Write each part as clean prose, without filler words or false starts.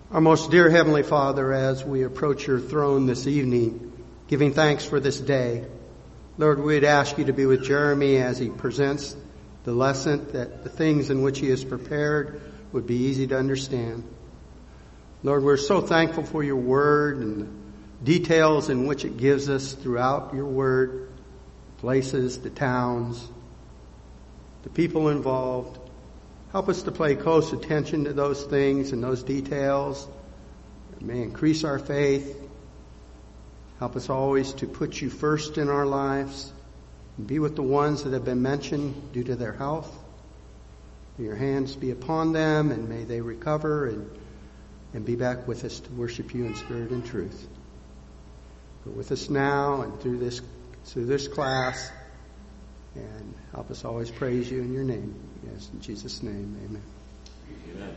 Our most dear Heavenly Father, as we approach your throne this evening, giving thanks for this day, Lord, we'd ask you to be with Jeremy as he presents the lesson, that the things in which he has prepared would be easy to understand. Lord, we're so thankful for your word and the details in which it gives us throughout your word, places, the towns, the people involved. Help us to pay close attention to those things and those details. It may increase our faith. Help us always to put you first in our lives and be with the ones that have been mentioned due to their health. May your hands be upon them, and may they recover and be back with us to worship you in spirit and truth. Go with us now and through this class, and help us always praise you in your name. Yes, in Jesus' name, amen. Amen.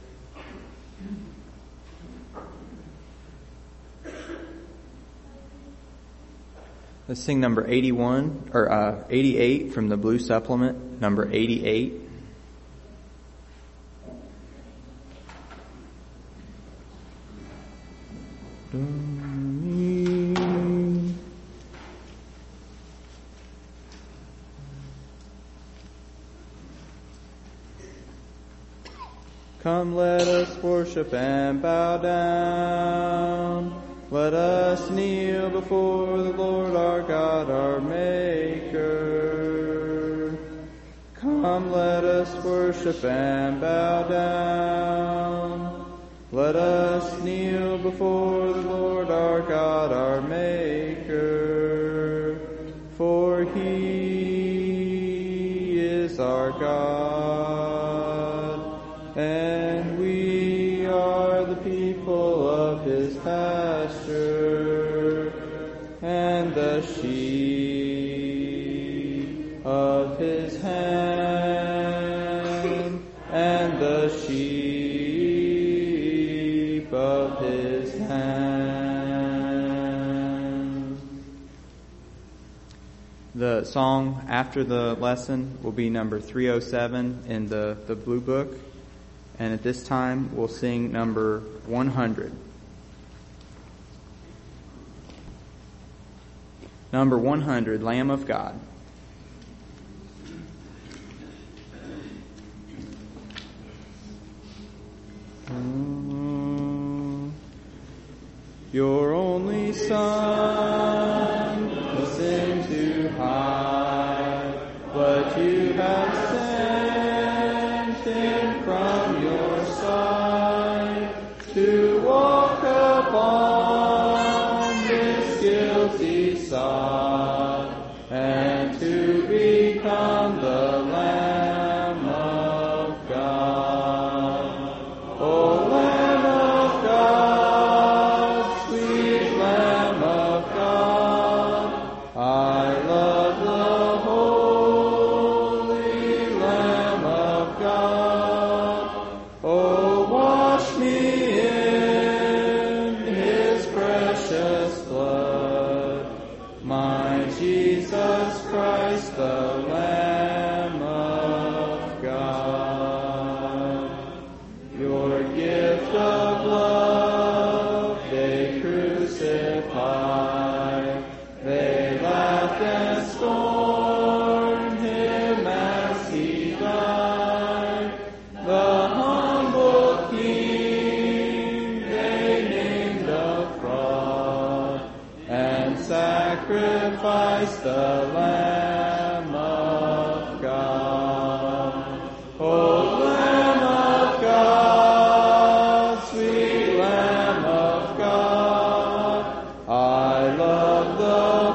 Let's sing number 88 from the Blue Supplement, number 88. Come, let us worship and bow down. Let us kneel before the Lord our God, our Maker. Come, let us worship and bow down. Let us kneel before the Lord our God, our Maker. For he is our God, and we are the people of his pasture, and the sheep of his hand, and the sheep of his hand. The song after the lesson will be number 307 in the Blue Book. And at this time, we'll sing number 100. Number 100, Lamb of God. Your only Son ascended to high, but you have sent him from your side to walk upon this guilty sod and to become the Lamb of God. O Lamb of God, sweet Lamb of God, I love the holy Lamb of God. Oh, wash me in his precious blood, my Jesus Christ, the Lamb of God. Your gift of love they crucify, they laughed and scorned him as he died. The humble King they named a fraud, and sacrificed the Lamb of God. O Lamb of God, sweet Lamb of God, I love the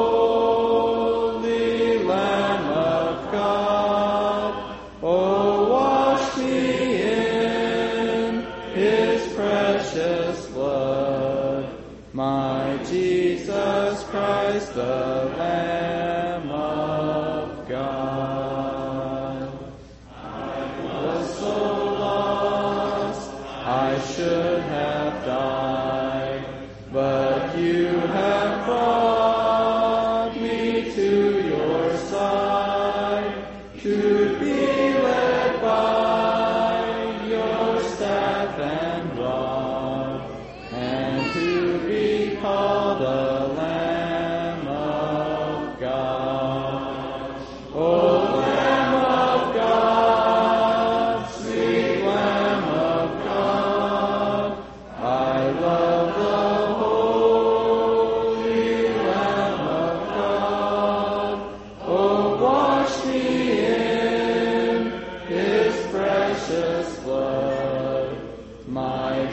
holy Lamb of God. Oh, wash me in his precious blood, my Jesus Christ, the Lamb of God. I was so lost, I should have died, but you have brought me to your side, to be led by your staff and rod.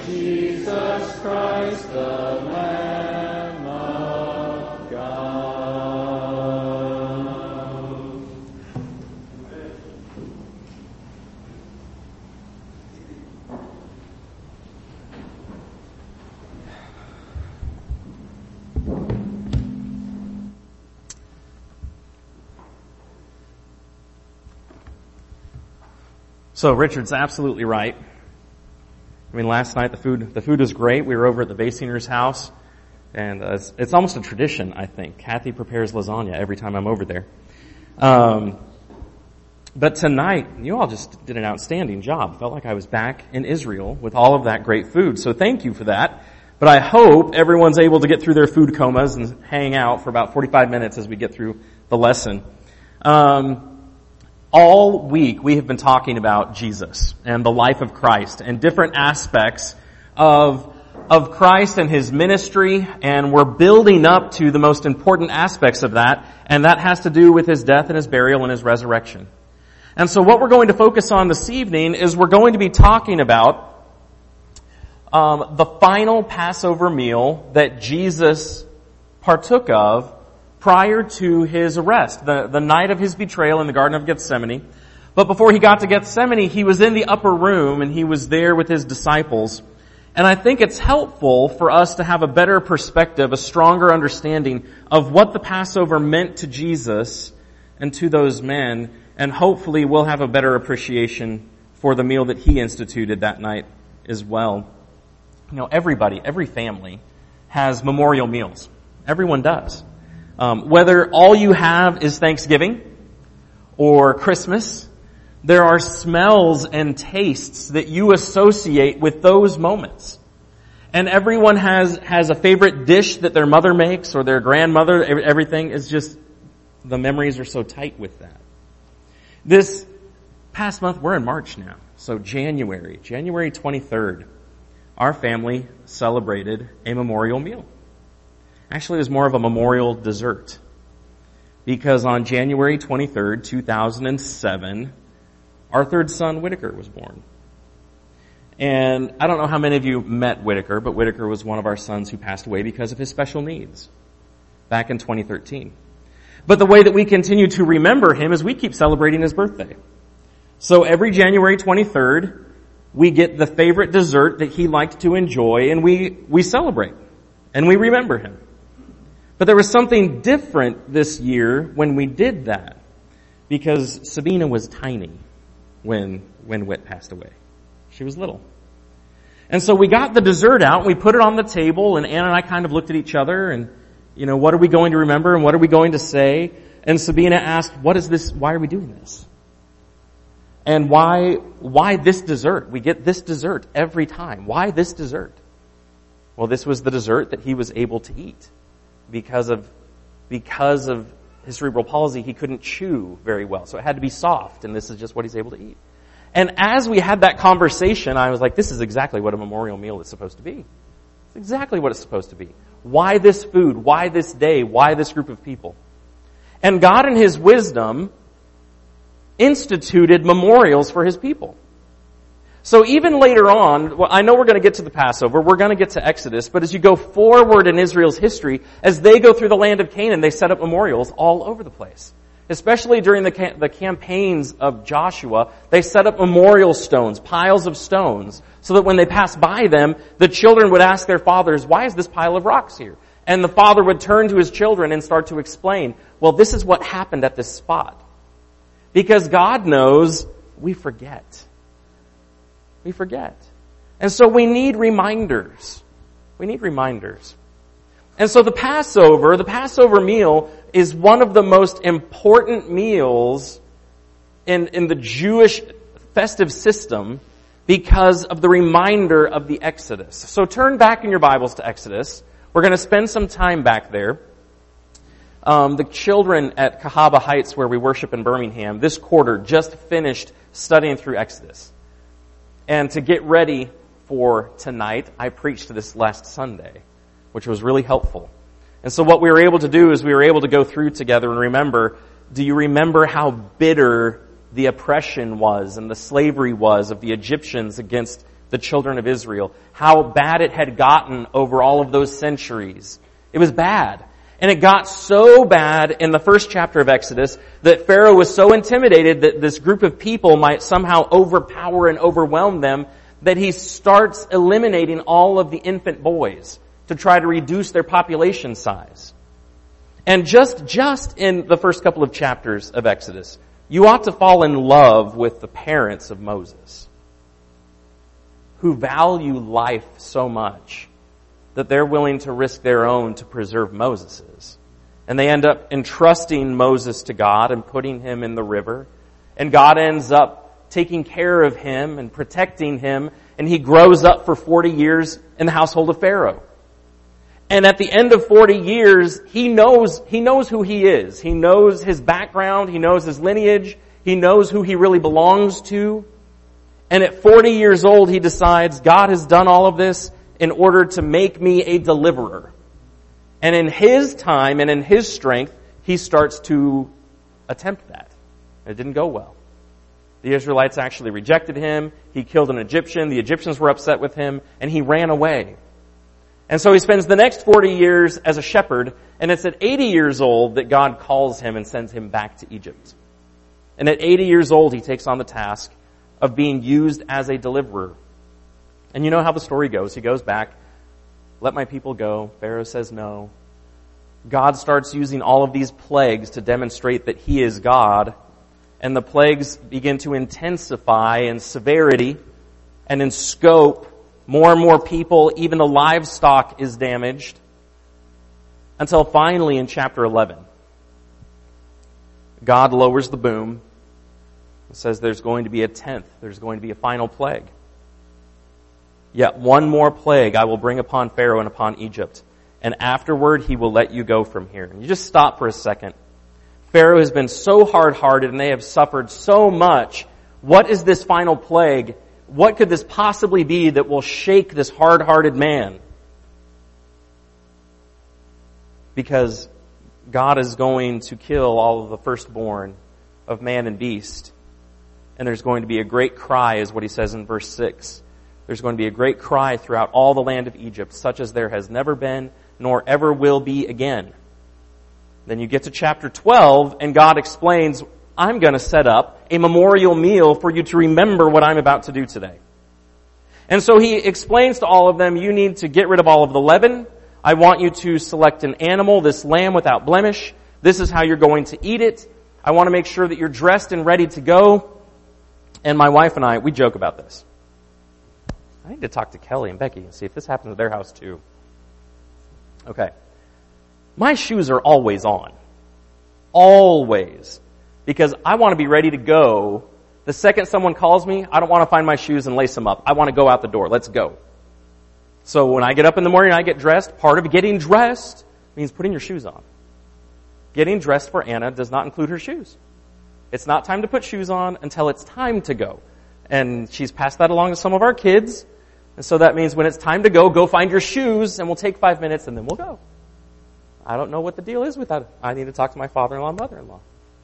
Jesus Christ, the Lamb of God. So Richard's absolutely right. I mean, last night the food was great. We were over at the Basinger's house, and it's almost a tradition, I think. Kathy prepares lasagna every time I'm over there. But tonight, you all just did an outstanding job. Felt like I was back in Israel with all of that great food. So thank you for that. But I hope everyone's able to get through their food comas and hang out for about 45 minutes as we get through the lesson. All week we have been talking about Jesus and the life of Christ and different aspects of Christ and His ministry, and we're building up to the most important aspects of that, and that has to do with His death and His burial and His resurrection. And so what we're going to focus on this evening is we're going to be talking about the final Passover meal that Jesus partook of prior to His arrest, the night of His betrayal in the Garden of Gethsemane. But before He got to Gethsemane, He was in the upper room and He was there with His disciples. And I think it's helpful for us to have a better perspective, a stronger understanding of what the Passover meant to Jesus and to those men, and hopefully we'll have a better appreciation for the meal that He instituted that night as well. You know, every family has memorial meals. Everyone does. Whether all you have is Thanksgiving or Christmas, there are smells and tastes that you associate with those moments. And everyone has a favorite dish that their mother makes or their grandmother. Everything is just, the memories are so tight with that. This past month, we're in March now. So January 23rd, our family celebrated a memorial meal. Actually, it was more of a memorial dessert. Because on January 23rd, 2007, our third son, Whitaker, was born. And I don't know how many of you met Whitaker, but Whitaker was one of our sons who passed away because of his special needs back in 2013. But the way that we continue to remember him is we keep celebrating his birthday. So every January 23rd, we get the favorite dessert that he liked to enjoy, and we celebrate. And we remember him. But there was something different this year when we did that, because Sabina was tiny when Whit passed away. She was little. And so we got the dessert out, and we put it on the table, and Anna and I kind of looked at each other, and, you know, what are we going to remember, and what are we going to say? And Sabina asked, what is this, why are we doing this? And why this dessert? We get this dessert every time. Why this dessert? Well, this was the dessert that he was able to eat. Because of his cerebral palsy, he couldn't chew very well. So it had to be soft, and this is just what he's able to eat. And as we had that conversation, I was like, this is exactly what a memorial meal is supposed to be. It's exactly what it's supposed to be. Why this food? Why this day? Why this group of people? And God in His wisdom instituted memorials for His people. So even later on, well, I know we're going to get to the Passover, we're going to get to Exodus, but as you go forward in Israel's history, as they go through the land of Canaan, they set up memorials all over the place. Especially during the campaigns of Joshua, they set up memorial stones, piles of stones, so that when they passed by them, the children would ask their fathers, why is this pile of rocks here? And the father would turn to his children and start to explain, well, this is what happened at this spot. Because God knows we forget. We forget. And so we need reminders. We need reminders. And so the Passover meal is one of the most important meals in the Jewish festive system because of the reminder of the Exodus. So turn back in your Bibles to Exodus. We're going to spend some time back there. The children at Cahaba Heights, where we worship in Birmingham, this quarter just finished studying through Exodus. And to get ready for tonight, I preached this last Sunday, which was really helpful. And so what we were able to do is we were able to go through together and remember, do you remember how bitter the oppression was and the slavery was of the Egyptians against the children of Israel, how bad it had gotten over all of those centuries. It was bad. And it got so bad in the first chapter of Exodus that Pharaoh was so intimidated that this group of people might somehow overpower and overwhelm them that he starts eliminating all of the infant boys to try to reduce their population size. And just in the first couple of chapters of Exodus, you ought to fall in love with the parents of Moses, who value life so much that they're willing to risk their own to preserve Moses's. And they end up entrusting Moses to God and putting him in the river. And God ends up taking care of him and protecting him. And he grows up for 40 years in the household of Pharaoh. And at the end of 40 years, he knows who he is. He knows his background. He knows his lineage. He knows who he really belongs to. And at 40 years old, he decides God has done all of this in order to make me a deliverer. And in his time and in his strength, he starts to attempt that. It didn't go well. The Israelites actually rejected him. He killed an Egyptian. The Egyptians were upset with him, and he ran away. And so he spends the next 40 years as a shepherd, and it's at 80 years old that God calls him and sends him back to Egypt. And at 80 years old, he takes on the task of being used as a deliverer. And you know how the story goes. He goes back, let my people go. Pharaoh says no. God starts using all of these plagues to demonstrate that he is God. And the plagues begin to intensify in severity and in scope. More and more people, even the livestock is damaged. Until finally in chapter 11, God lowers the boom. It says there's going to be a 10th. There's going to be a final plague. Yet one more plague I will bring upon Pharaoh and upon Egypt. And afterward he will let you go from here. And you just stop for a second. Pharaoh has been so hard-hearted and they have suffered so much. What is this final plague? What could this possibly be that will shake this hard-hearted man? Because God is going to kill all of the firstborn of man and beast. And there's going to be a great cry, is what he says in verse 6. There's going to be a great cry throughout all the land of Egypt, such as there has never been, nor ever will be again. Then you get to chapter 12, and God explains, I'm going to set up a memorial meal for you to remember what I'm about to do today. And so he explains to all of them, you need to get rid of all of the leaven. I want you to select an animal, this lamb without blemish. This is how you're going to eat it. I want to make sure that you're dressed and ready to go. And my wife and I, we joke about this. I need to talk to Kelly and Becky and see if this happens at their house too. Okay. My shoes are always on. Always. Because I want to be ready to go. The second someone calls me, I don't want to find my shoes and lace them up. I want to go out the door. Let's go. So when I get up in the morning and I get dressed, part of getting dressed means putting your shoes on. Getting dressed for Anna does not include her shoes. It's not time to put shoes on until it's time to go. And she's passed that along to some of our kids. And so that means when it's time to go find your shoes and we'll take 5 minutes and then we'll go. I don't know what the deal is with that. I need to talk to my father-in-law and mother-in-law.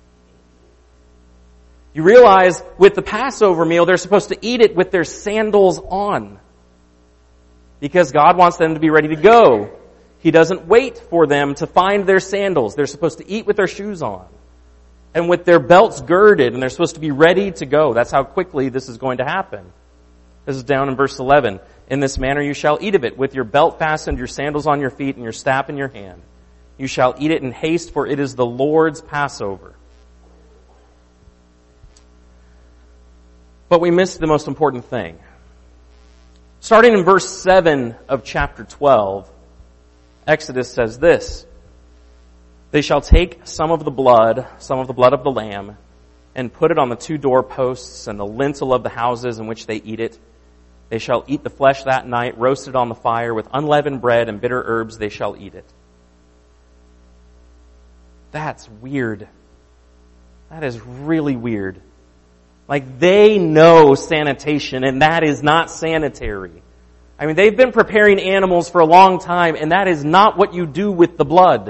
You realize with the Passover meal, they're supposed to eat it with their sandals on. Because God wants them to be ready to go. He doesn't wait for them to find their sandals. They're supposed to eat with their shoes on. And with their belts girded, and they're supposed to be ready to go. That's how quickly this is going to happen. This is down in verse 11. In this manner you shall eat of it, with your belt fastened, your sandals on your feet, and your staff in your hand. You shall eat it in haste, for it is the Lord's Passover. But we missed the most important thing. Starting in verse 7 of chapter 12, Exodus says this. They shall take some of the blood of the lamb, and put it on the 2 doorposts and the lintel of the houses in which they eat it. They shall eat the flesh that night, roasted on the fire with unleavened bread and bitter herbs. They shall eat it. That's weird. That is really weird. Like they know sanitation, and that is not sanitary. I mean, they've been preparing animals for a long time, and that is not what you do with the blood.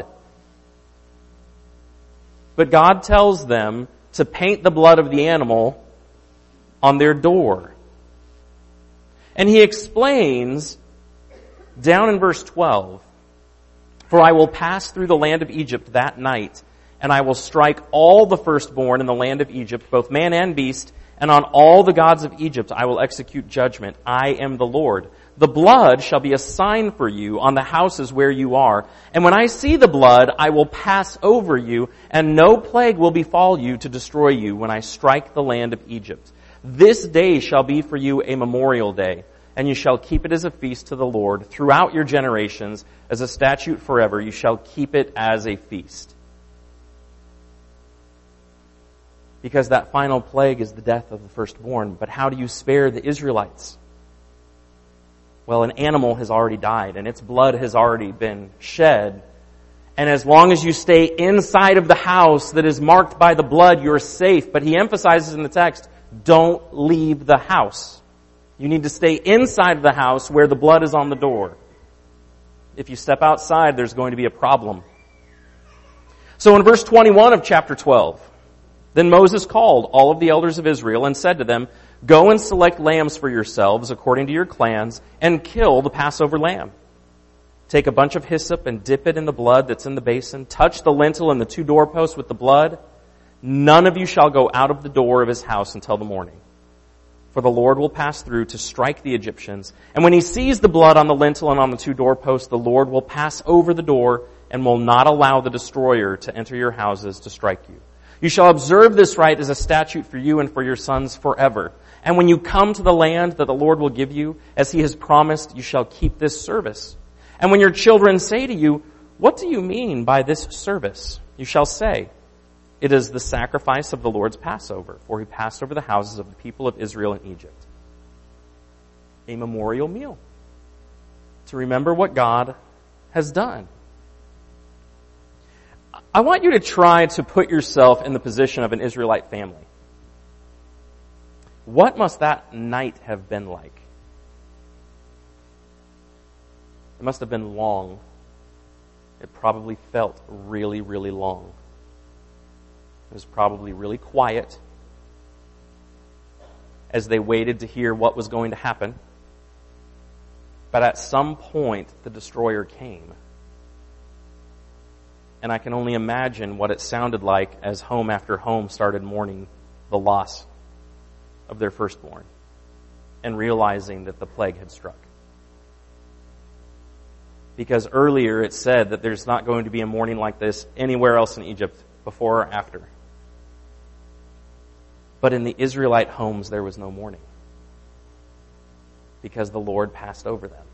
But God tells them to paint the blood of the animal on their door. And he explains down in verse 12, "For I will pass through the land of Egypt that night, and I will strike all the firstborn in the land of Egypt, both man and beast, and on all the gods of Egypt I will execute judgment. I am the Lord. The blood shall be a sign for you on the houses where you are. And when I see the blood, I will pass over you, and no plague will befall you to destroy you when I strike the land of Egypt. This day shall be for you a memorial day, and you shall keep it as a feast to the Lord throughout your generations, as a statute forever. You shall keep it as a feast." Because that final plague is the death of the firstborn. But how do you spare the Israelites? Well, an animal has already died, and its blood has already been shed. And as long as you stay inside of the house that is marked by the blood, you're safe. But he emphasizes in the text, don't leave the house. You need to stay inside of the house where the blood is on the door. If you step outside, there's going to be a problem. So in verse 21 of chapter 12, "Then Moses called all of the elders of Israel and said to them, 'Go and select lambs for yourselves according to your clans and kill the Passover lamb. Take a bunch of hyssop and dip it in the blood that's in the basin. Touch the lintel and the 2 doorposts with the blood. None of you shall go out of the door of his house until the morning. For the Lord will pass through to strike the Egyptians. And when he sees the blood on the lintel and on the 2 doorposts, the Lord will pass over the door and will not allow the destroyer to enter your houses to strike you. You shall observe this rite as a statute for you and for your sons forever. And when you come to the land that the Lord will give you, as he has promised, you shall keep this service. And when your children say to you, what do you mean by this service? You shall say, it is the sacrifice of the Lord's Passover, for he passed over the houses of the people of Israel in Egypt." A memorial meal to remember what God has done. I want you to try to put yourself in the position of an Israelite family. What must that night have been like? It must have been long. It probably felt really, really long. It was probably really quiet as they waited to hear what was going to happen. But at some point, the destroyer came. And I can only imagine what it sounded like as home after home started mourning the loss of their firstborn and realizing that the plague had struck. Because earlier it said that there's not going to be a mourning like this anywhere else in Egypt before or after. But in the Israelite homes there was no mourning because the Lord passed over them.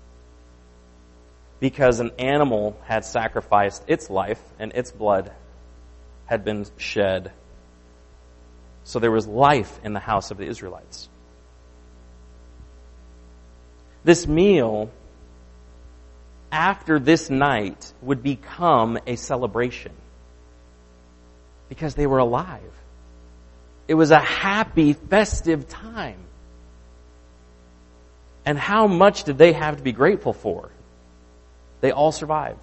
Because an animal had sacrificed its life and its blood had been shed. So there was life in the house of the Israelites. This meal, after this night, would become a celebration because they were alive. It was a happy, festive time. And how much did they have to be grateful for? They all survived.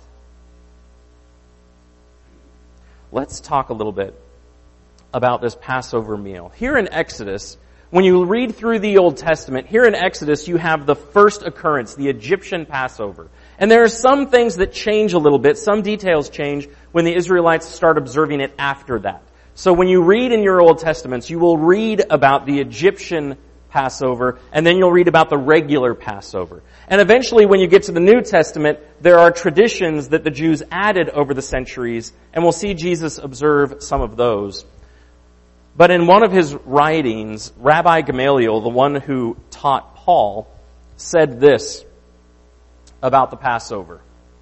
Let's talk a little bit about this Passover meal. Here in Exodus, when you read through the Old Testament, here in Exodus you have the first occurrence, the Egyptian Passover. And there are some things that change a little bit, some details change when the Israelites start observing it after that. So when you read in your Old Testaments, you will read about the Egyptian Passover, and then you'll read about the regular Passover. And eventually, when you get to the New Testament, there are traditions that the Jews added over the centuries, and we'll see Jesus observe some of those. But in one of his writings, Rabbi Gamaliel, the one who taught Paul, said this about the Passover.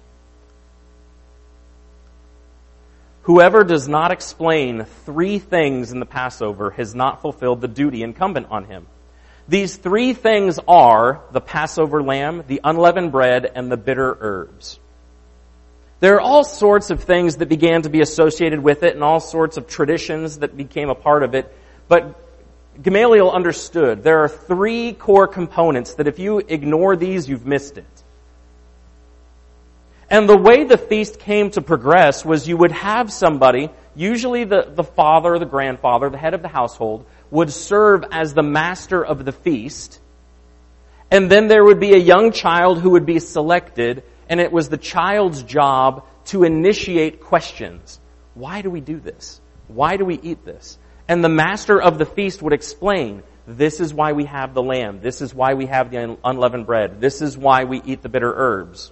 Whoever does not explain 3 things in the Passover has not fulfilled the duty incumbent on him. These 3 things are the Passover lamb, the unleavened bread, and the bitter herbs. There are all sorts of things that began to be associated with it and all sorts of traditions that became a part of it. But Gamaliel understood there are 3 core components that if you ignore these, you've missed it. And the way the feast came to progress was you would have somebody, usually the father or the grandfather, the head of the household, would serve as the master of the feast. And then there would be a young child who would be selected, and it was the child's job to initiate questions. Why do we do this? Why do we eat this? And the master of the feast would explain, this is why we have the lamb. This is why we have the unleavened bread. This is why we eat the bitter herbs.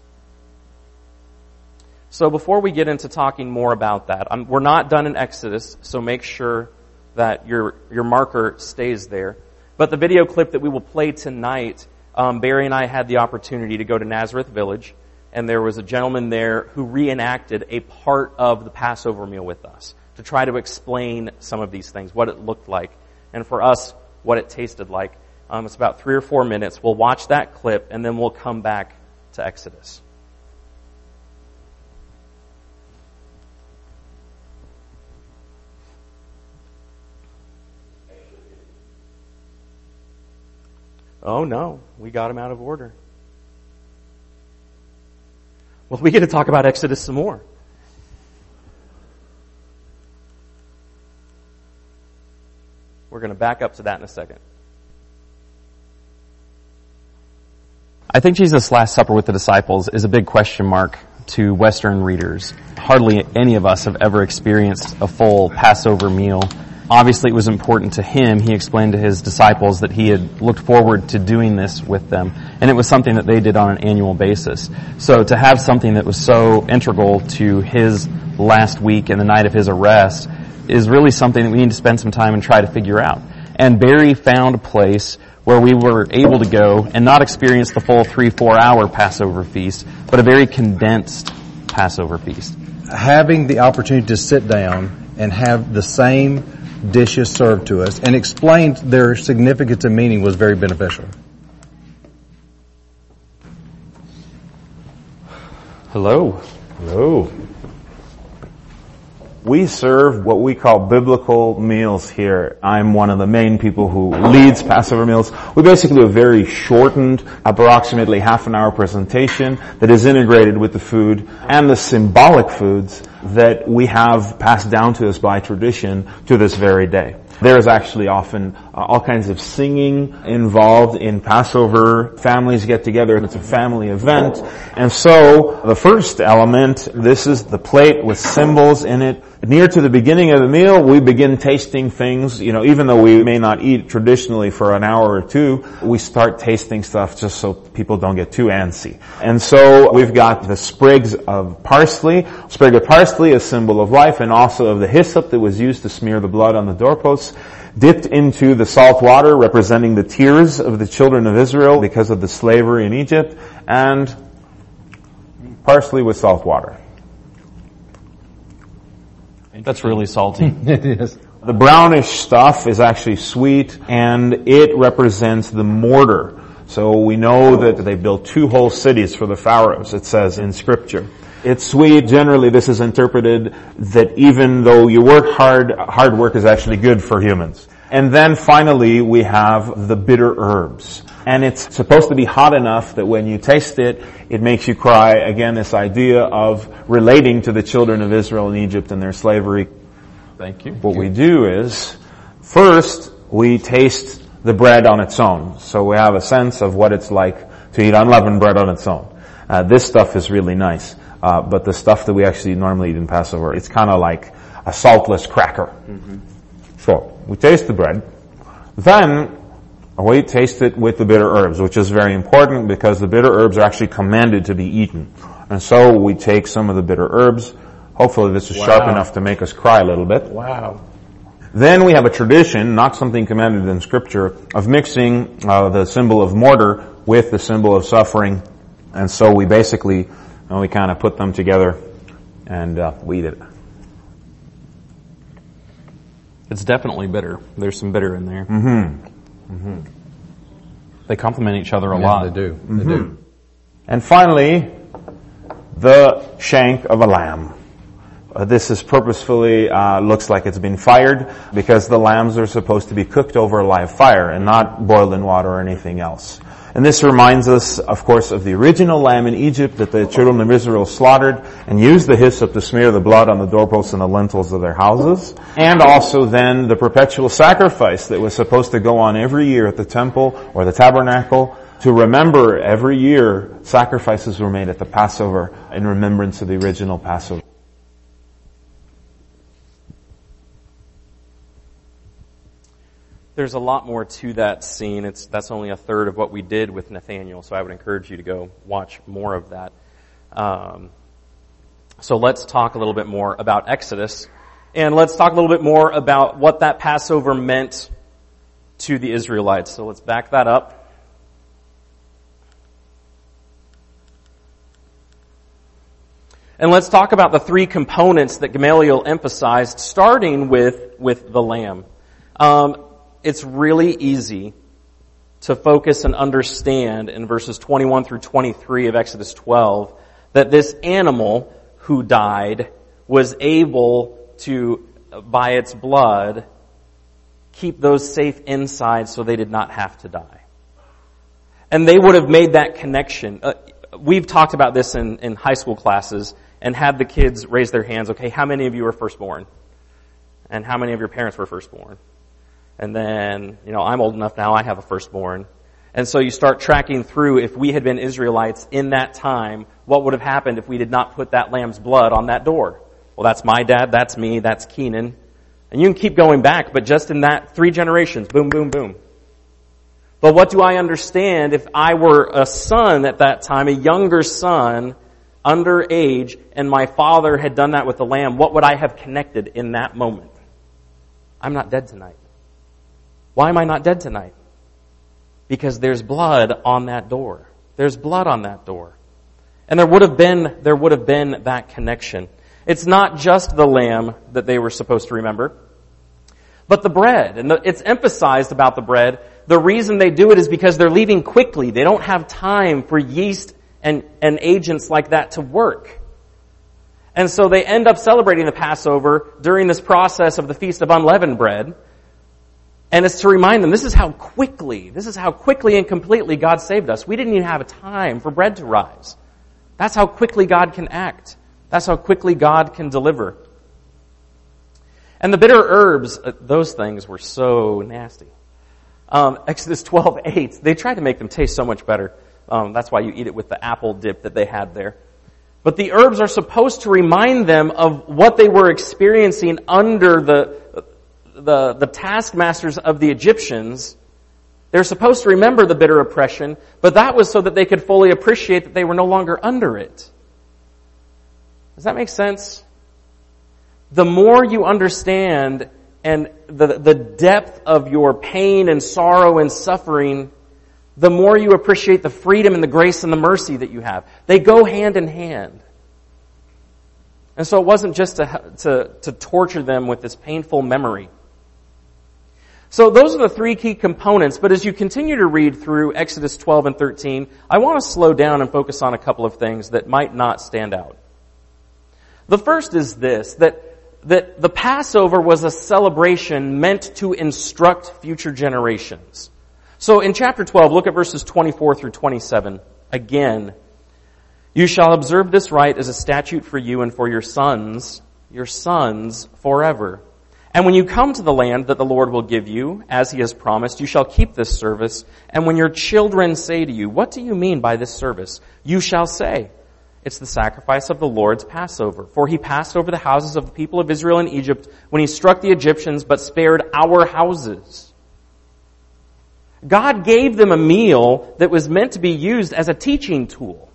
So before we get into talking more about that, we're not done in Exodus, so make sure that your marker stays there. But the video clip that we will play tonight, Barry and I had the opportunity to go to Nazareth Village, and there was a gentleman there who reenacted a part of the Passover meal with us to try to explain some of these things, what it looked like, and for us, what it tasted like. It's about 3 or 4 minutes. We'll watch that clip, and then we'll come back to Exodus. Oh no, we got him out of order. Well, we get to talk about Exodus some more. We're going to back up to that in a second. I think Jesus' Last Supper with the disciples is a big question mark to Western readers. Hardly any of us have ever experienced a full Passover meal. Obviously, it was important to him. He explained to his disciples that he had looked forward to doing this with them, and it was something that they did on an annual basis. So to have something that was so integral to his last week and the night of his arrest is really something that we need to spend some time and try to figure out. And Barry found a place where we were able to go and not experience the full 3-4 hour Passover feast, but a very condensed Passover feast. Having the opportunity to sit down and have the same dishes served to us and explained their significance and meaning was very beneficial. Hello. Hello. We serve what we call biblical meals here. I'm one of the main people who leads Passover meals. We basically do a very shortened, approximately half an hour presentation that is integrated with the food and the symbolic foods that we have passed down to us by tradition to this very day. There is actually often all kinds of singing involved in Passover. Families get together. It's a family event. And so the first element, this is the plate with symbols in it. Near to the beginning of the meal, we begin tasting things. Even though we may not eat traditionally for an hour or two, we start tasting stuff just so people don't get too antsy. And so we've got the sprigs of parsley. Sprig of parsley, a symbol of life, and also of the hyssop that was used to smear the blood on the doorposts, dipped into the salt water representing the tears of the children of Israel because of the slavery in Egypt, and parsley with salt water. That's really salty. It is. The brownish stuff is actually sweet, and it represents the mortar. So we know that they built 2 whole cities for the pharaohs, it says in Scripture. It's sweet. Generally, this is interpreted that even though you work hard work is actually good for humans. And then finally, we have the bitter herbs. And it's supposed to be hot enough that when you taste it, it makes you cry. Again, this idea of relating to the children of Israel in Egypt and their slavery. Thank you. What we do is, first, we taste the bread on its own. So we have a sense of what it's like to eat unleavened bread on its own. This stuff is really nice. But the stuff that we actually normally eat in Passover, it's kind of like a saltless cracker. Mm-hmm. So, we taste the bread. Then, we taste it with the bitter herbs, which is very important because the bitter herbs are actually commanded to be eaten. And so, we take some of the bitter herbs. Hopefully this is sharp enough to make us cry a little bit. Wow. Then we have a tradition, not something commanded in Scripture, of mixing the symbol of mortar with the symbol of suffering. And so we basically, we kind of put them together and we eat it. It's definitely bitter. There's some bitter in there. Mm-hmm. Mm-hmm. They complement each other a lot. They do. Mm-hmm. They do. And finally, the shank of a lamb. This is purposefully, looks like it's been fired because the lambs are supposed to be cooked over a live fire and not boiled in water or anything else. And this reminds us, of course, of the original lamb in Egypt that the children of Israel slaughtered and used the hyssop to smear the blood on the doorposts and the lintels of their houses. And also then the perpetual sacrifice that was supposed to go on every year at the temple or the tabernacle. To remember, every year sacrifices were made at the Passover in remembrance of the original Passover. There's a lot more to that scene. That's only a third of what we did with Nathaniel, so I would encourage you to go watch more of that. So let's talk a little bit more about Exodus, and let's talk a little bit more about what that Passover meant to the Israelites. So let's back that up. And let's talk about the three components that Gamaliel emphasized, starting with the lamb. It's really easy to focus and understand in verses 21 through 23 of Exodus 12 that this animal who died was able to, by its blood, keep those safe inside so they did not have to die. And they would have made that connection. We've talked about this in high school classes and had the kids raise their hands. Okay, how many of you were firstborn? And how many of your parents were firstborn? And then, I'm old enough now, I have a firstborn. And so you start tracking through, if we had been Israelites in that time, what would have happened if we did not put that lamb's blood on that door? Well, that's my dad, that's me, that's Keenan. And you can keep going back, but just in that 3 generations, boom, boom, boom. But what do I understand if I were a son at that time, a younger son, underage, and my father had done that with the lamb? What would I have connected in that moment? I'm not dead tonight. Why am I not dead tonight? Because there's blood on that door. There's blood on that door. And there would have been that connection. It's not just the lamb that they were supposed to remember, but the bread. And it's emphasized about the bread. The reason they do it is because they're leaving quickly. They don't have time for yeast and agents like that to work. And so they end up celebrating the Passover during this process of the Feast of Unleavened Bread. And it's to remind them, this is how quickly and completely God saved us. We didn't even have a time for bread to rise. That's how quickly God can act. That's how quickly God can deliver. And the bitter herbs, those things were so nasty. Exodus 12:8, they tried to make them taste so much better. That's why you eat it with the apple dip that they had there. But the herbs are supposed to remind them of what they were experiencing under the taskmasters of the Egyptians. They're supposed to remember the bitter oppression, but that was so that they could fully appreciate that they were no longer under it. Does that make sense? The more you understand and the depth of your pain and sorrow and suffering, the more you appreciate the freedom and the grace and the mercy that you have. They go hand in hand. And so it wasn't just to torture them with this painful memory. So those are the 3 key components, but as you continue to read through Exodus 12 and 13, I want to slow down and focus on a couple of things that might not stand out. The first is this, that the Passover was a celebration meant to instruct future generations. So in chapter 12, look at verses 24 through 27. Again, you shall observe this rite as a statute for you and for your sons forever. And when you come to the land that the Lord will give you, as He has promised, you shall keep this service. And when your children say to you, what do you mean by this service? You shall say, it's the sacrifice of the Lord's Passover. For He passed over the houses of the people of Israel in Egypt when He struck the Egyptians, but spared our houses. God gave them a meal that was meant to be used as a teaching tool.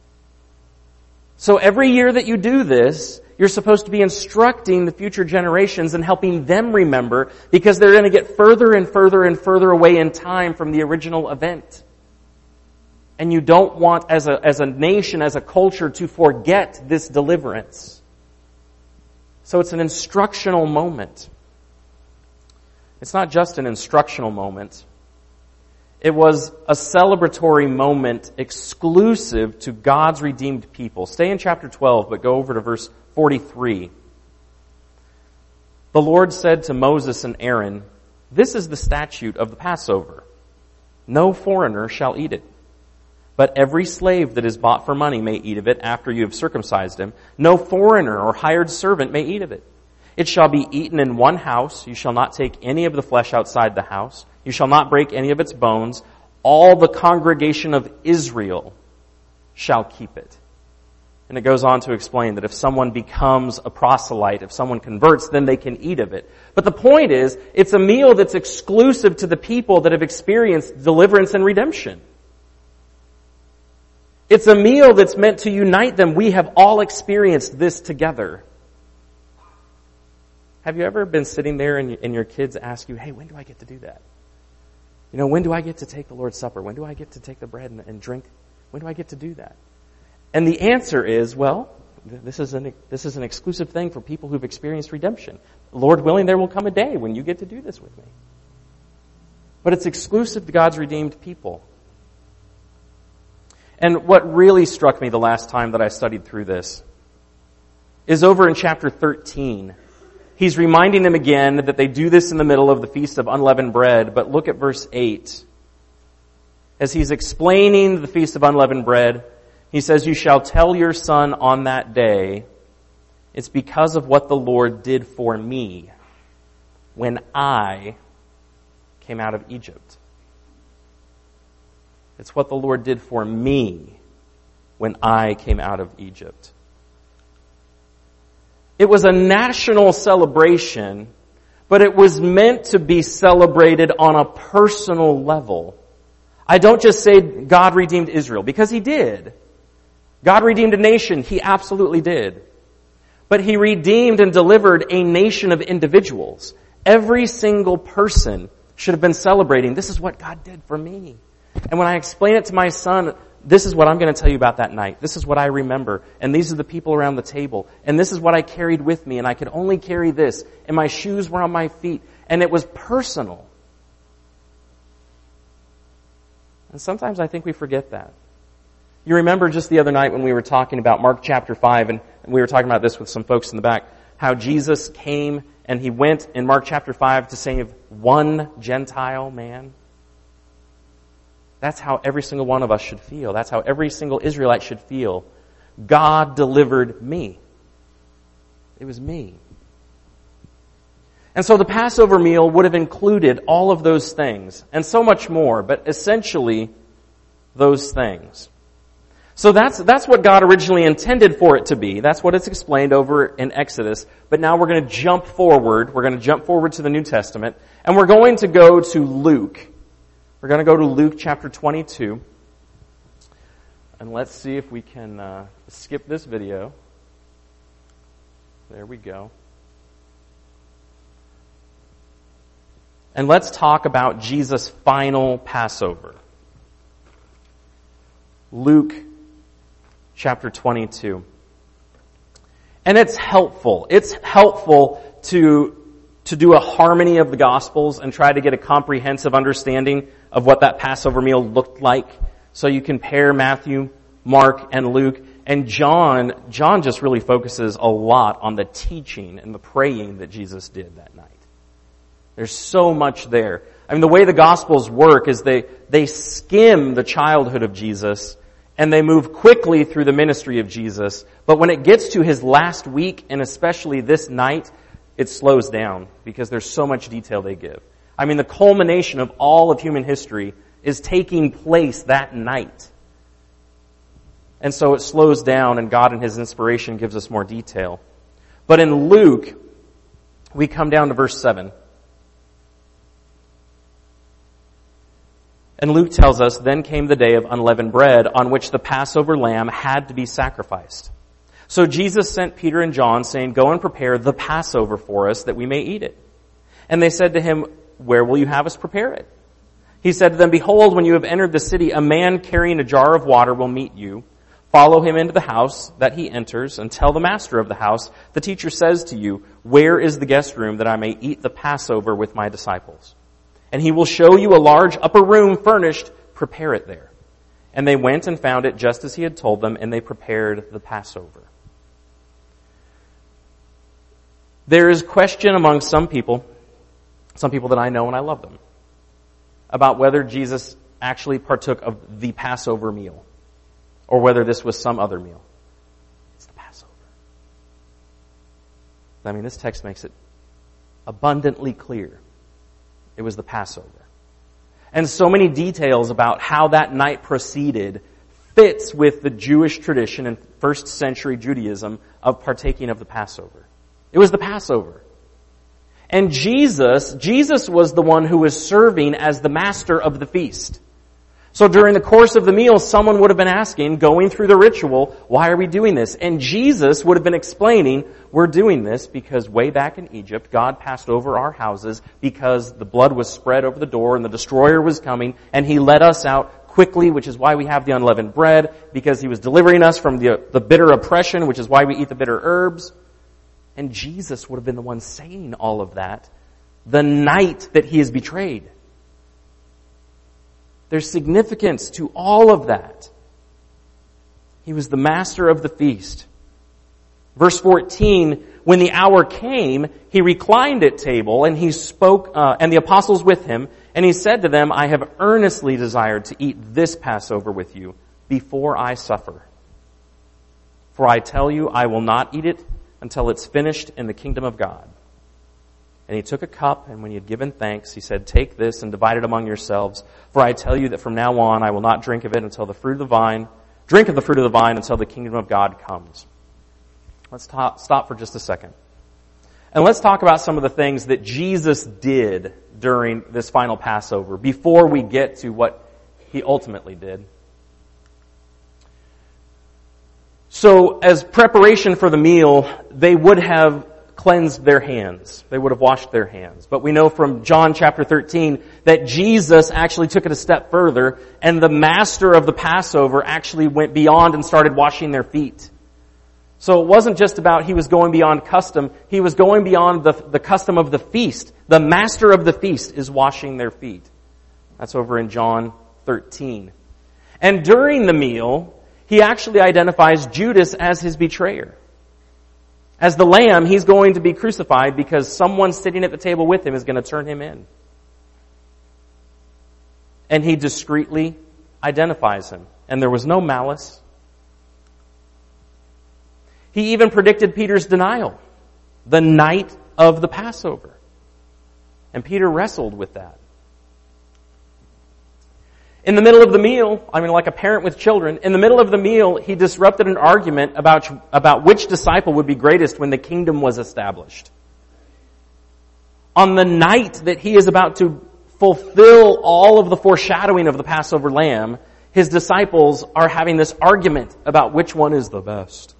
So every year that you do this, you're supposed to be instructing the future generations and helping them remember, because they're going to get further and further and further away in time from the original event. And you don't want, as a nation, as a culture, to forget this deliverance. So it's an instructional moment. It's not just an instructional moment. It was a celebratory moment exclusive to God's redeemed people. Stay in chapter 12, but go over to verse 43. The Lord said to Moses and Aaron, "This is the statute of the Passover. No foreigner shall eat it. But every slave that is bought for money may eat of it after you have circumcised him. No foreigner or hired servant may eat of it. It shall be eaten in one house. You shall not take any of the flesh outside the house. You shall not break any of its bones. All the congregation of Israel shall keep it." And it goes on to explain that if someone becomes a proselyte, if someone converts, then they can eat of it. But the point is, it's a meal that's exclusive to the people that have experienced deliverance and redemption. It's a meal that's meant to unite them. We have all experienced this together. Have you ever been sitting there and your kids ask you, "Hey, when do I get to do that? When do I get to take the Lord's Supper? When do I get to take the bread and drink? When do I get to do that?" And the answer is, well, this is an exclusive thing for people who've experienced redemption. Lord willing, there will come a day when you get to do this with me. But it's exclusive to God's redeemed people. And what really struck me the last time that I studied through this is over in chapter 13. He's reminding them again that they do this in the middle of the Feast of Unleavened Bread, but look at verse 8. As he's explaining the Feast of Unleavened Bread, he says, "You shall tell your son on that day, it's because of what the Lord did for me when I came out of Egypt." It's what the Lord did for me when I came out of Egypt. It was a national celebration, but it was meant to be celebrated on a personal level. I don't just say God redeemed Israel, because He did. God redeemed a nation, He absolutely did. But He redeemed and delivered a nation of individuals. Every single person should have been celebrating, this is what God did for me. And when I explain it to my son, this is what I'm going to tell you about that night. This is what I remember. And these are the people around the table. And this is what I carried with me. And I could only carry this. And my shoes were on my feet. And it was personal. And sometimes I think we forget that. You remember just the other night when we were talking about Mark chapter 5, and we were talking about this with some folks in the back, how Jesus came and He went in Mark chapter 5 to save one Gentile man. That's how every single one of us should feel. That's how every single Israelite should feel. God delivered me. It was me. And so the Passover meal would have included all of those things, and so much more, but essentially those things. So that's what God originally intended for it to be. That's what it's explained over in Exodus. But now we're going to jump forward. We're going to jump forward to the New Testament, and we're going to go to Luke. We're going to go to Luke chapter 22. And let's see if we can skip this video. There we go. And let's talk about Jesus' final Passover. Luke chapter 22. And it's helpful. It's helpful to do a harmony of the Gospels and try to get a comprehensive understanding of what that Passover meal looked like. So you compare Matthew, Mark, and Luke. And John just really focuses a lot on the teaching and the praying that Jesus did that night. There's so much there. I mean, the way the Gospels work is they skim the childhood of Jesus and they move quickly through the ministry of Jesus. But when it gets to His last week, and especially this night, it slows down because there's so much detail they give. I mean, the culmination of all of human history is taking place that night. And so it slows down, and God in His inspiration gives us more detail. But in Luke, we come down to verse 7. And Luke tells us, "Then came the day of unleavened bread, on which the Passover lamb had to be sacrificed. So Jesus sent Peter and John, saying, 'Go and prepare the Passover for us, that we may eat it.' And they said to Him, 'Where will you have us prepare it?' He said to them, 'Behold, when you have entered the city, a man carrying a jar of water will meet you. Follow him into the house that he enters, and tell the master of the house, the teacher says to you, where is the guest room that I may eat the Passover with my disciples? And he will show you a large upper room furnished. Prepare it there.' And they went and found it just as he had told them, and they prepared the Passover." There is question among some people that I know and I love them, about whether Jesus actually partook of the Passover meal or whether this was some other meal. It's the Passover. I mean, this text makes it abundantly clear. It was the Passover. And so many details about how that night proceeded fits with the Jewish tradition in first century Judaism of partaking of the Passover. It was the Passover. And Jesus was the one who was serving as the master of the feast. So during the course of the meal, someone would have been asking, going through the ritual, why are we doing this? And Jesus would have been explaining, we're doing this because way back in Egypt, God passed over our houses because the blood was spread over the door and the destroyer was coming, and He let us out quickly, which is why we have the unleavened bread, because He was delivering us from the bitter oppression, which is why we eat the bitter herbs. And Jesus would have been the one saying all of that the night that He is betrayed. There's significance to all of that. He was the master of the feast. Verse 14, when the hour came, He reclined at table and He spoke, and the apostles with Him, and He said to them, I have earnestly desired to eat this Passover with you before I suffer. For I tell you, I will not eat it until it's finished in the kingdom of God. And He took a cup, and when He had given thanks, He said, take this and divide it among yourselves. For I tell you that from now on I will not drink of the fruit of the vine until the kingdom of God comes. Let's stop for just a second. And let's talk about some of the things that Jesus did during this final Passover before we get to what He ultimately did. So as preparation for the meal, they would have cleansed their hands. They would have washed their hands. But we know from John chapter 13 that Jesus actually took it a step further, and the master of the Passover actually went beyond and started washing their feet. So it wasn't just about He was going beyond custom. He was going beyond the custom of the feast. The master of the feast is washing their feet. That's over in John 13. And during the meal, He actually identifies Judas as His betrayer. As the lamb, He's going to be crucified because someone sitting at the table with Him is going to turn Him in. And He discreetly identifies Him. And there was no malice. He even predicted Peter's denial the night of the Passover. And Peter wrestled with that. In the middle of the meal, like a parent with children, in the middle of the meal, He disrupted an argument about which disciple would be greatest when the kingdom was established. On the night that He is about to fulfill all of the foreshadowing of the Passover lamb, His disciples are having this argument about which one is the best.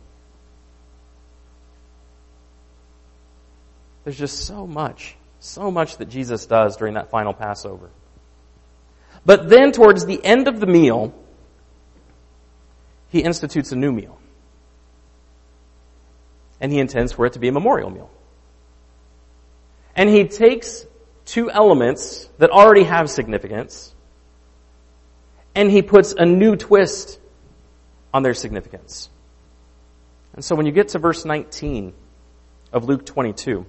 There's just so much that Jesus does during that final Passover. But then towards the end of the meal, He institutes a new meal. And He intends for it to be a memorial meal. And He takes two elements that already have significance, and He puts a new twist on their significance. And so when you get to verse 19 of Luke 22,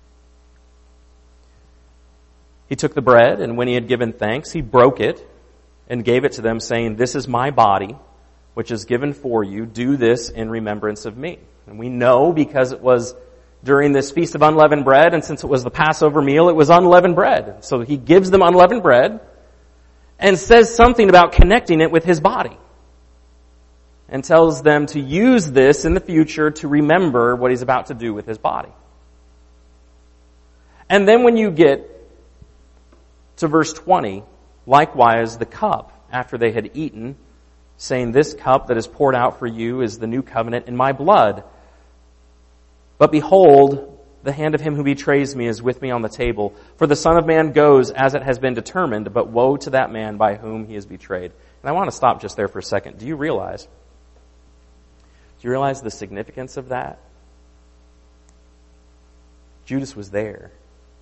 He took the bread, and when He had given thanks, He broke it and gave it to them, saying, this is my body, which is given for you. Do this in remembrance of me. And we know because it was during this Feast of Unleavened Bread, and since it was the Passover meal, it was unleavened bread. So He gives them unleavened bread and says something about connecting it with His body. And tells them to use this in the future to remember what He's about to do with His body. And then when you get to verse 20, likewise the cup, after they had eaten, saying, this cup that is poured out for you is the new covenant in my blood. But behold, the hand of him who betrays me is with me on the table. For the Son of Man goes as it has been determined, but woe to that man by whom He is betrayed. And I want to stop just there for a second. Do you realize the significance of that? Judas was there.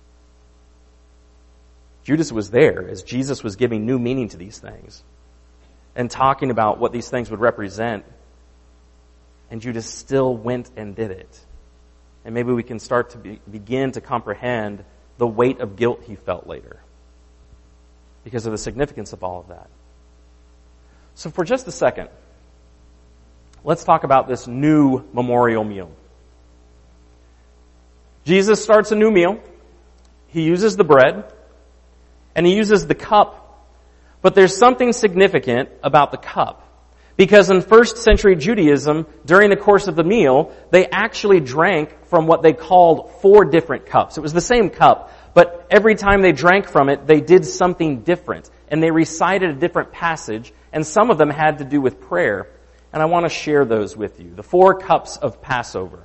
Judas was there as Jesus was giving new meaning to these things and talking about what these things would represent. And Judas still went and did it And maybe we can start to begin to comprehend the weight of guilt he felt later because of the significance of all of that. So for just a second, let's talk about this new memorial meal. Jesus starts a new meal. He uses the bread and he uses the cup. But there's something significant about the cup. Because in first century Judaism, during the course of the meal, they actually drank from what they called 4 different cups. It was the same cup, but every time they drank from it, they did something different. And they recited a different passage, and some of them had to do with prayer. And I want to share those with you. The 4 cups of Passover.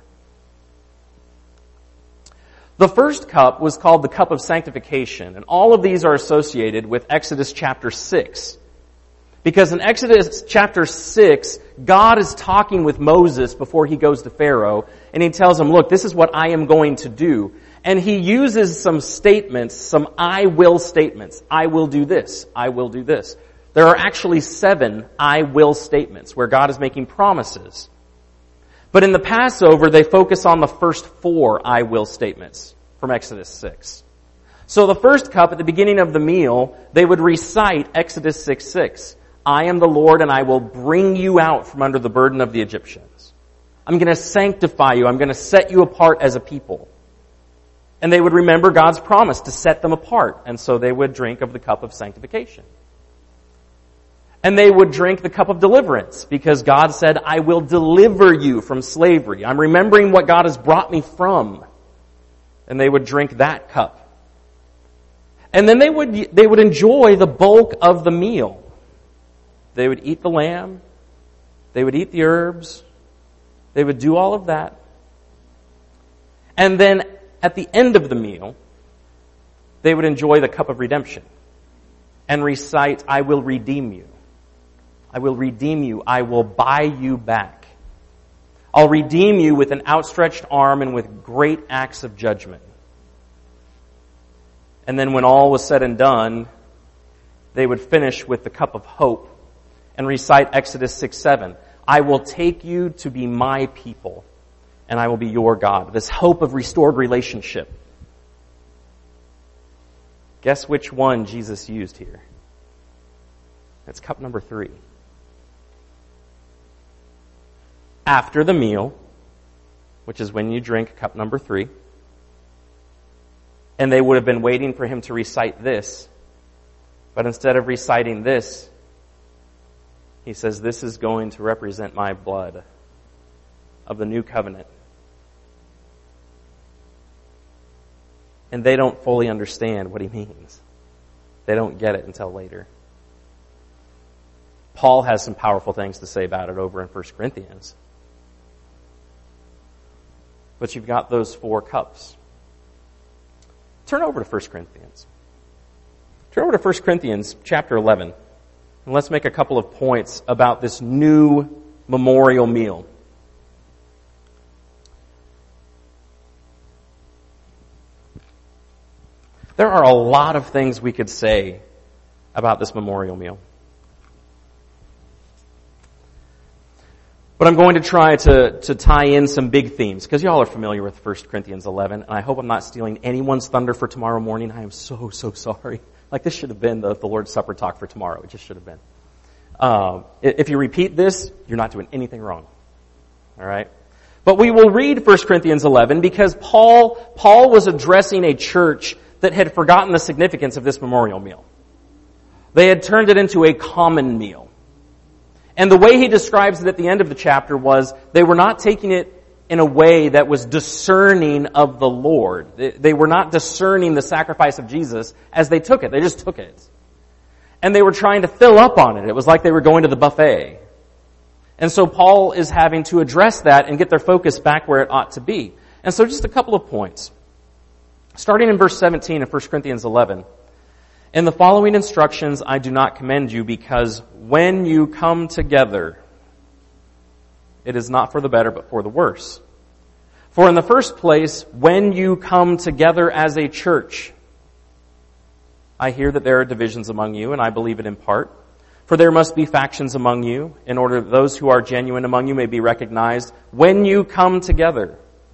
The first cup was called the cup of sanctification, and all of these are associated with Exodus chapter 6. Because in Exodus chapter 6, God is talking with Moses before he goes to Pharaoh, and he tells him, look, this is what I am going to do. And he uses some statements, some I will statements. I will do this. I will do this. There are actually 7 I will statements where God is making promises. But in the Passover, they focus on the first 4 I will statements from Exodus 6. So the first cup at the beginning of the meal, they would recite Exodus 6:6. I am the Lord and I will bring you out from under the burden of the Egyptians. I'm going to sanctify you. I'm going to set you apart as a people. And they would remember God's promise to set them apart. And so they would drink of the cup of sanctification. And they would drink the cup of deliverance because God said, I will deliver you from slavery. I'm remembering what God has brought me from. And they would drink that cup. And then they would enjoy the bulk of the meal. They would eat the lamb. They would eat the herbs. They would do all of that. And then at the end of the meal, they would enjoy the cup of redemption and recite, I will redeem you. I will redeem you. I will buy you back. I'll redeem you with an outstretched arm and with great acts of judgment. And then when all was said and done, they would finish with the cup of hope and recite Exodus 6:7. I will take you to be my people, and I will be your God. This hope of restored relationship. Guess which one Jesus used here? It's cup number 3. After the meal, which is when you drink cup number 3, and they would have been waiting for him to recite this, but instead of reciting this, he says, this is going to represent my blood of the new covenant. And they don't fully understand what he means. They don't get it until later. Paul has some powerful things to say about it over in 1 Corinthians. But you've got those 4 cups. Turn over to 1 Corinthians. Turn over to 1 Corinthians chapter 11. And let's make a couple of points about this new memorial meal. There are a lot of things we could say about this memorial meal. But I'm going to try to tie in some big themes, because y'all are familiar with 1 Corinthians 11, and I hope I'm not stealing anyone's thunder for tomorrow morning. I am so sorry. Like, this should have been the Lord's Supper talk for tomorrow. It just should have been. If you repeat this, you're not doing anything wrong. All right? But we will read 1 Corinthians 11 because Paul was addressing a church that had forgotten the significance of this memorial meal. They had turned it into a common meal. And the way he describes it at the end of the chapter was they were not taking it in a way that was discerning of the Lord. They were not discerning the sacrifice of Jesus as they took it. They just took it. And they were trying to fill up on it. It was like they were going to the buffet. And so Paul is having to address that and get their focus back where it ought to be. And so just a couple of points. Starting in verse 17 of 1 Corinthians 11. In the following instructions I do not commend you, because when you come together, it is not for the better, but for the worse. For in the first place, when you come together as a church, I hear that there are divisions among you, and I believe it in part. For there must be factions among you, in order that those who are genuine among you may be recognized when you come together.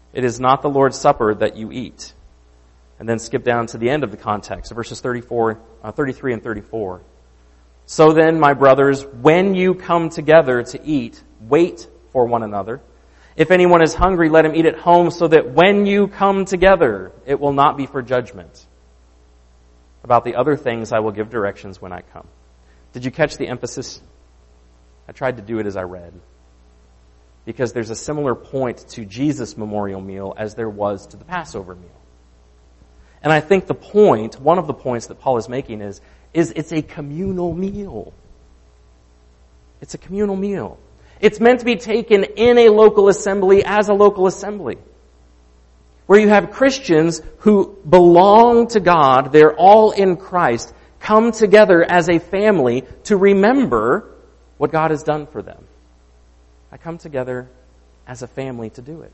It is not the Lord's Supper that you eat. And then skip down to the end of the context, verses 33 and 34. So then, my brothers, when you come together to eat, wait for one another. If anyone is hungry, let him eat at home, so that when you come together, it will not be for judgment. About the other things, I will give directions when I come. Did you catch the emphasis? I tried to do it as I read. Because there's a similar point to Jesus' memorial meal as there was to the Passover meal. And I think one of the points that Paul is making is it's a communal meal. It's a communal meal. It's meant to be taken in a local assembly as a local assembly. Where you have Christians who belong to God, they're all in Christ, come together as a family to remember what God has done for them. I come together as a family to do it.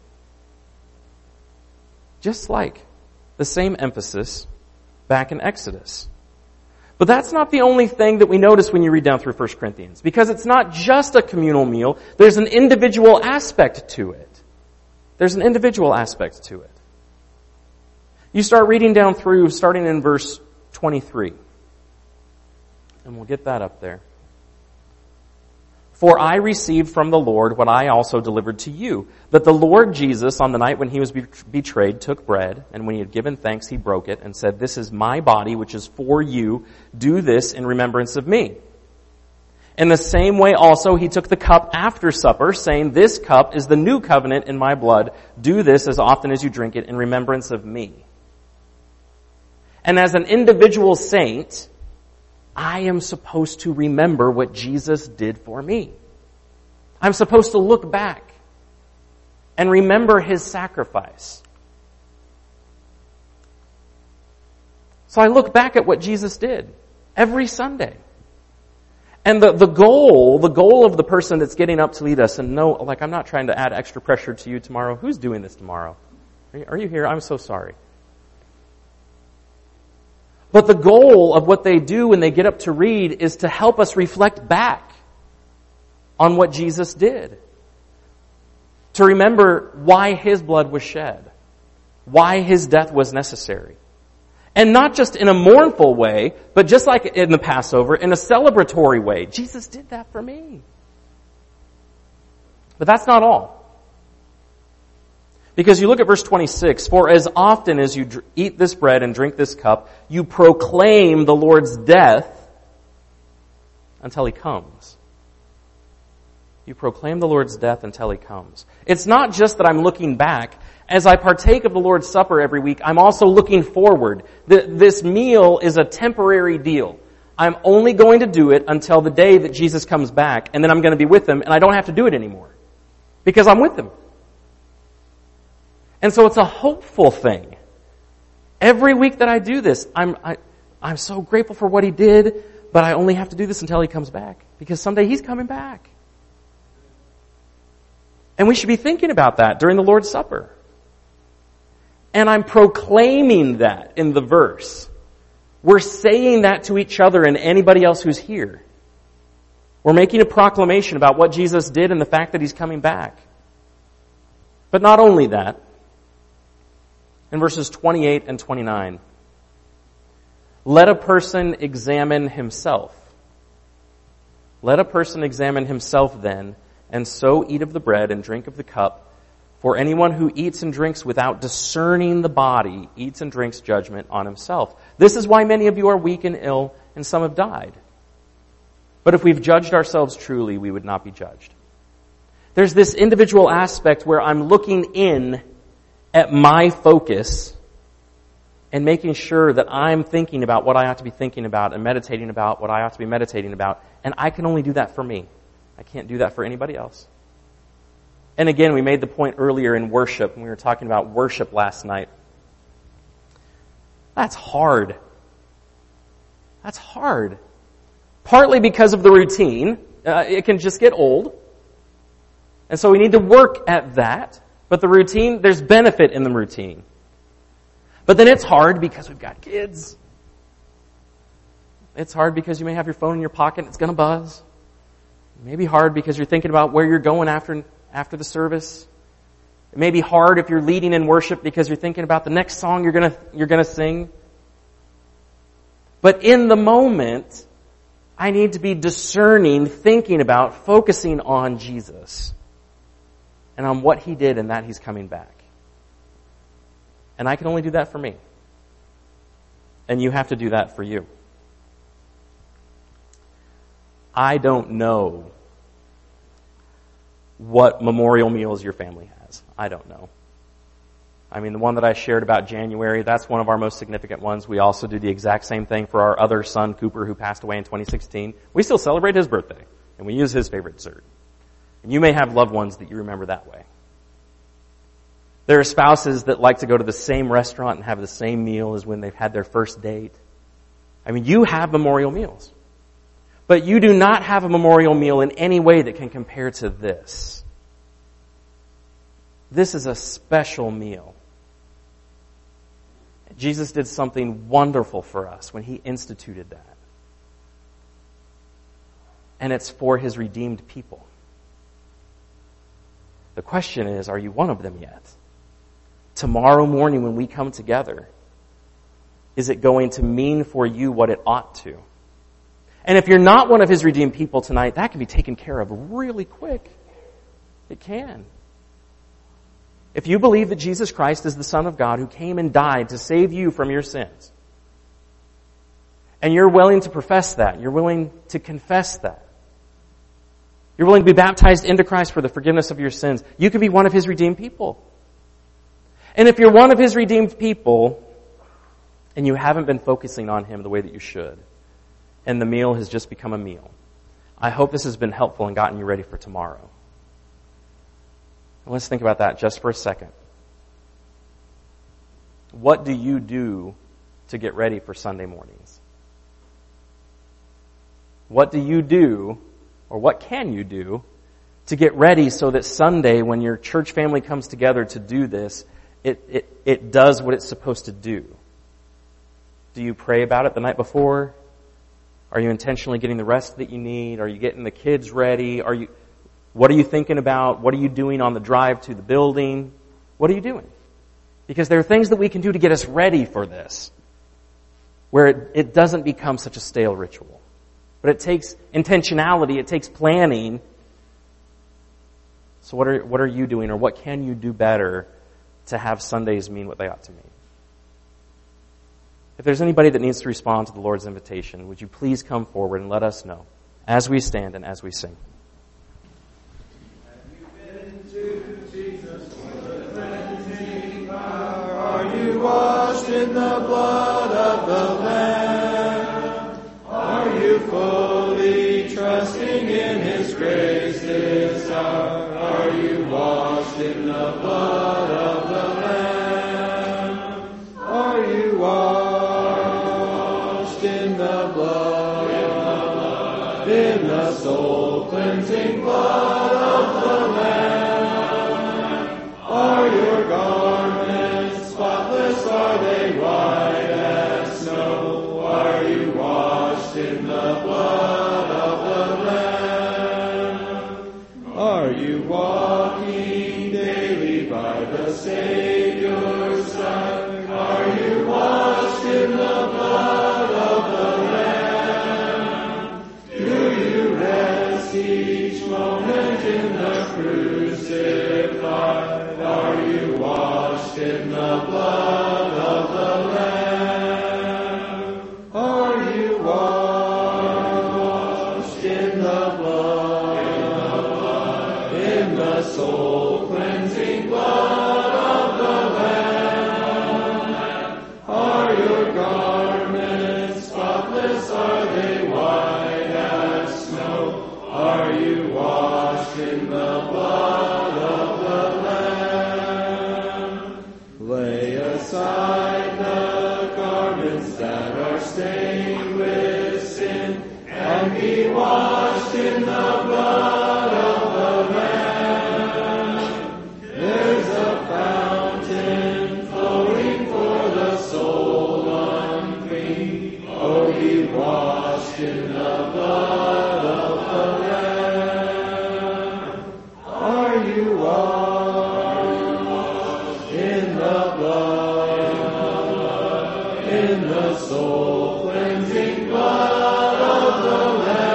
Just like the same emphasis back in Exodus. But that's not the only thing that we notice when you read down through 1 Corinthians. Because it's not just a communal meal. There's an individual aspect to it. There's an individual aspect to it. You start reading down through, starting in verse 23. And we'll get that up there. For I received from the Lord what I also delivered to you, that the Lord Jesus, on the night when he was betrayed, took bread, and when he had given thanks, he broke it, and said, "This is my body, which is for you. Do this in remembrance of me." In the same way also he took the cup after supper, saying, "This cup is the new covenant in my blood. Do this as often as you drink it in remembrance of me." And as an individual saint, I am supposed to remember what Jesus did for me. I'm supposed to look back and remember his sacrifice. So I look back at what Jesus did every Sunday. And the goal of the person that's getting up to lead us, and no, like I'm not trying to add extra pressure to you tomorrow. Who's doing this tomorrow? Are you here? I'm so sorry. But the goal of what they do when they get up to read is to help us reflect back on what Jesus did. To remember why his blood was shed. Why his death was necessary. And not just in a mournful way, but just like in the Passover, in a celebratory way. Jesus did that for me. But that's not all. Because you look at verse 26, "For as often as you eat this bread and drink this cup, you proclaim the Lord's death until he comes." You proclaim the Lord's death until he comes. It's not just that I'm looking back. As I partake of the Lord's Supper every week, I'm also looking forward. This meal is a temporary deal. I'm only going to do it until the day that Jesus comes back, and then I'm going to be with him, and I don't have to do it anymore. Because I'm with him. And so it's a hopeful thing. Every week that I do this, I'm so grateful for what he did, but I only have to do this until he comes back. Because someday he's coming back. And we should be thinking about that during the Lord's Supper. And I'm proclaiming that in the verse. We're saying that to each other and anybody else who's here. We're making a proclamation about what Jesus did and the fact that he's coming back. But not only that, in verses 28 and 29, let a person examine himself. Let a person examine himself then, and so eat of the bread and drink of the cup. For anyone who eats and drinks without discerning the body eats and drinks judgment on himself. This is why many of you are weak and ill, and some have died. But if we've judged ourselves truly, we would not be judged. There's this individual aspect where I'm looking in at my focus and making sure that I'm thinking about what I ought to be thinking about and meditating about what I ought to be meditating about. And I can only do that for me. I can't do that for anybody else. And again, we made the point earlier in worship, when we were talking about worship last night. That's hard. That's hard. Partly because of the routine. It can just get old. And so we need to work at that. But the routine, there's benefit in the routine. But then it's hard because we've got kids. It's hard because you may have your phone in your pocket and it's going to buzz. It may be hard because you're thinking about where you're going after the service. It may be hard if you're leading in worship because you're thinking about the next song you're gonna sing. But in the moment, I need to be discerning, thinking about, focusing on Jesus and on what He did and that He's coming back. And I can only do that for me. And you have to do that for you. I don't know what memorial meals your family has. I don't know. I mean, the one that I shared about January, that's one of our most significant ones. We also do the exact same thing for our other son, Cooper, who passed away in 2016. We still celebrate his birthday, and we use his favorite dessert. And you may have loved ones that you remember that way. There are spouses that like to go to the same restaurant and have the same meal as when they've had their first date. I mean, you have memorial meals. But you do not have a memorial meal in any way that can compare to this. This is a special meal. Jesus did something wonderful for us when He instituted that. And it's for His redeemed people. The question is, are you one of them yet? Tomorrow morning when we come together, is it going to mean for you what it ought to? And if you're not one of His redeemed people tonight, that can be taken care of really quick. It can. If you believe that Jesus Christ is the Son of God who came and died to save you from your sins, and you're willing to profess that, you're willing to confess that, you're willing to be baptized into Christ for the forgiveness of your sins, you can be one of His redeemed people. And if you're one of His redeemed people, and you haven't been focusing on Him the way that you should, and the meal has just become a meal, I hope this has been helpful and gotten you ready for tomorrow. And let's think about that just for a second. What do you do to get ready for Sunday mornings? What do you do, or what can you do, to get ready so that Sunday, when your church family comes together to do this, it does what it's supposed to do? Do you pray about it the night before? Are you intentionally getting the rest that you need? Are you getting the kids ready? What are you thinking about? What are you doing on the drive to the building? What are you doing? Because there are things that we can do to get us ready for this, where it doesn't become such a stale ritual. But it takes intentionality, it takes planning. So what are you doing, or what can you do better to have Sundays mean what they ought to mean? If there's anybody that needs to respond to the Lord's invitation, would you please come forward and let us know as we stand and as we sing. Are you washed in the blood of the Lamb? Are you fully trusting in His grace this hour? Are you washed in the blood of the Lamb? Are you washed in the blood, in the soul cleansing blood of the Lamb? Are your garments spotless? Are they white as snow? Are you washed in the blood of the Lamb? Are you walking daily by the Savior's side? Are you washed in the blood of the Lamb? Do you rest each moment in the crucified? Are you washed in the blood of the Lamb? Are you washed in the blood, in the soul cleansing blood of the Lamb? Are your garments spotless? Are they white as snow? Are you washed in the blood of the Lamb? Lay aside the garments that are stained with sin, and be washed in the blood of the Lamb. There's a fountain flowing for the soul unclean. Oh, be washed in the blood of the Lamb. Are in the soul-cleansing blood of the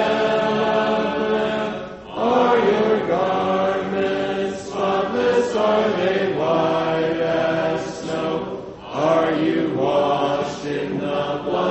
Lamb. Are your garments spotless? Are they white as snow? Are you washed in the blood